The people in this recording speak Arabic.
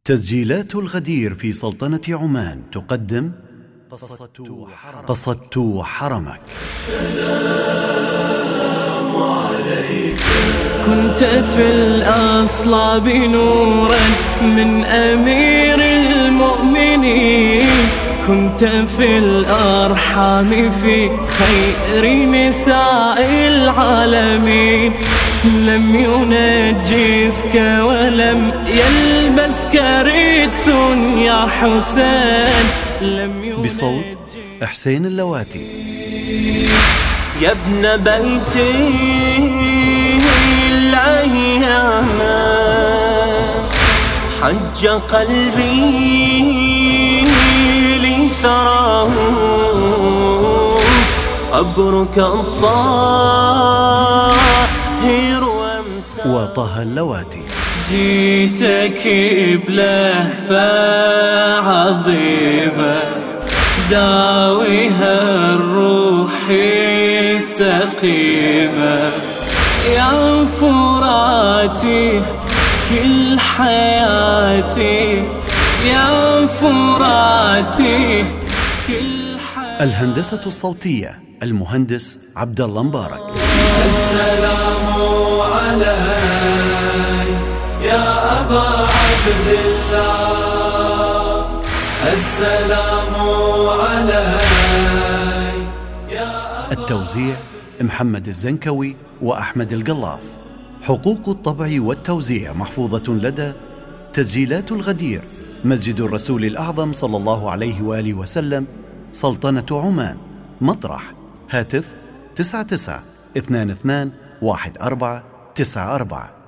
تسجيلات الغدير في سلطنة عمان تقدم قصدت حرمك. السلام عليك. كنت في الأصلاب نورا من أمير المؤمنين، كنت في الأرحام في خير نساء العالمين. لم ينجسك ولم يلبسك رجس يا حسين. بصوت حسين اللواتي. يا ابن بيتي الله يا من حج قلبي لثراه، قبرك الطاهر وامساه. وطه اللواتي. جيتك بلهفة عظيمة داويها الروح السقيمة، يا فراتي كل حياتي، يا فراتي كل حياتي. الهندسة الصوتية المهندس عبد الله مبارك. السلام عليك يا أبا عبد الله، السلام عليك يا أبا. التوزيع محمد الزنكوي وأحمد القلاف. حقوق الطبع والتوزيع محفوظة لدى تسجيلات الغدير، مسجد الرسول الأعظم صلى الله عليه وآله وسلم، سلطنة عمان. مطرح هاتف 99 22 14 94.